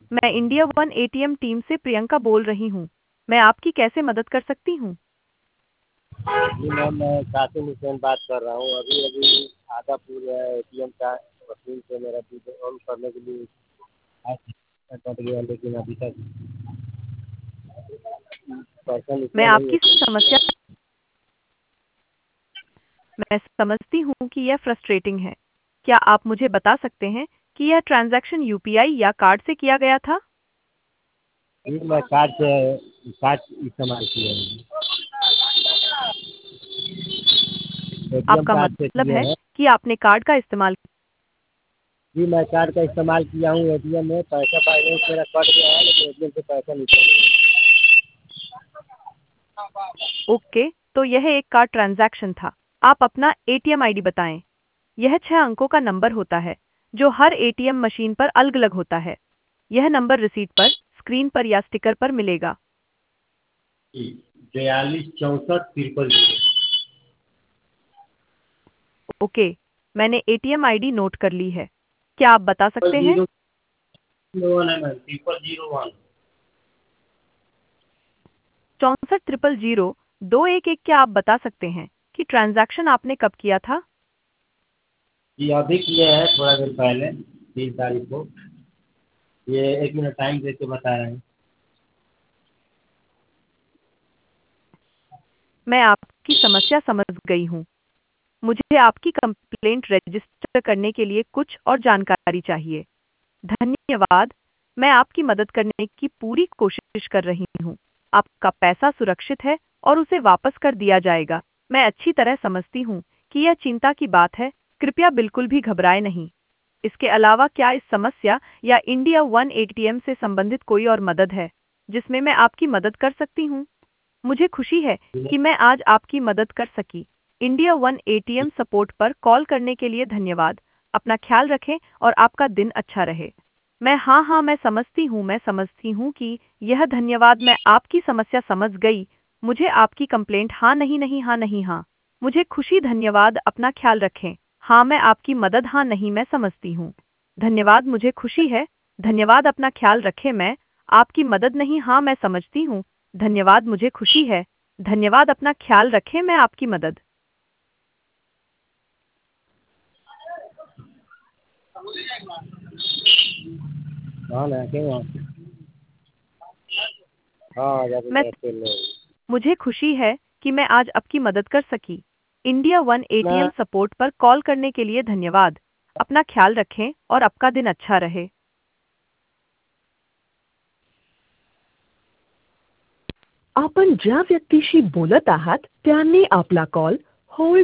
मैं India one ATM team से प्रियंका बोल रही हूँ। मैं आपकी कैसे मदद कर सकती हूँ? जी मैम, मैं कासिम हुसैन बात कर रहा हूँ। अभी अभी आदापुर एटीएम का मशीन से मेरा बिल ऑन करने के लिए कट गया, लेकिन अभी तक पैसा मैं निकला नहीं आपकी है। समस्या मैं समझती हूँ कि यह फ्रस्ट्रेटिंग है। क्या आप मुझे बता सकते हैं कि यह ट्रांजैक्शन यूपीआई या कार्ड से किया गया था? जी मैं कार्ड इस्तेमाल किया हूँ, एटीएम आपका कार्ड से मतलब किए है हैं। कि आपने कार्ड का इस्तेमाल जी मैं कार्ड का इस्तेमाल किया हूँ एटीएम में। पैसा बैलेंस मेरा कट गया है, लेकिन एटीएम से पैसा निकल गया। ओके, तो यह एक कार्ड ट्रांजैक्शन था। आप अपना एटीएम आईडी बताएं। यह 6 अंकों का नंबर होता है, जो हर एटीएम मशीन पर अलग-अलग होता है। यह नंबर रिसीट पर, स्क्रीन पर या स्टिकर पर मिलेगा। जी 42 64 33 0। ओके, मैंने एटीएम आईडी नोट कर ली है। क्या आप बता सकते हैं? 001 है मैम, 0001। 64 00211। क्या आप बता सकते हैं कि ट्रांजैक्शन आपने कब किया था? जी अभी किए हैं, थोड़ा देर पहले, 3 तारीख को। ये 1 मिनट टाइम देके बता रहे हैं। मैं आपकी समस्या समझ गई हूँ। मुझे आपकी कंप्लेंट रजिस्टर करने के लिए कुछ और जानकारी चाहिए। धन्यवाद। मैं आपकी मदद करने की पूरी कोशिश कर रही हूँ। आपका पैसा सुरक्षित है और उसे वापस कर दिया जाएगा। मैं अच्छी तरह समझती हूँ कि यह चिंता की बात है। कृपया बिल्कुल भी घबराएं नहीं। इसके अलावा क्या इस समस्या या इंडिया वन एटीएम से संबंधित कोई और मदद है जिसमें मैं आपकी मदद कर सकती हूँ? मुझे खुशी है कि मैं आज आपकी मदद कर सकी। इंडिया वन एटीएम सपोर्ट पर कॉल करने के लिए धन्यवाद। अपना ख्याल रखें और आपका दिन अच्छा रहे। मैं समझती हूँ कि यह धन्यवाद। मैं आपकी समस्या समझ गई। मुझे आपकी कंप्लेंट हाँ नहीं नहीं हाँ नहीं हाँ। मुझे खुशी धन्यवाद। अपना ख्याल रखें। हाँ मैं आपकी मदद हाँ नहीं मैं समझती हूँ। धन्यवाद मुझे खुशी है। धन्यवाद अपना ख्याल रखें। मैं आपकी मदद नहीं हाँ मैं समझती हूँ। धन्यवाद मुझे खुशी है। धन्यवाद अपना ख्याल रखें। मैं आपकी मदद हाँ ना क्यों हाँ जाके मैं कैसे लो मुझे खुशी है कि मैं आज आपकी मदद कर सकी। इंडिया वन ना। एटीएम सपोर्ट पर कॉल करने के लिए धन्यवाद। अपना ख्याल रखें और आपका दिन अच्छा रहे। आपण ज्या व्यक्तीशी बोलत आहात त्यांनी आपला कॉल होल्ड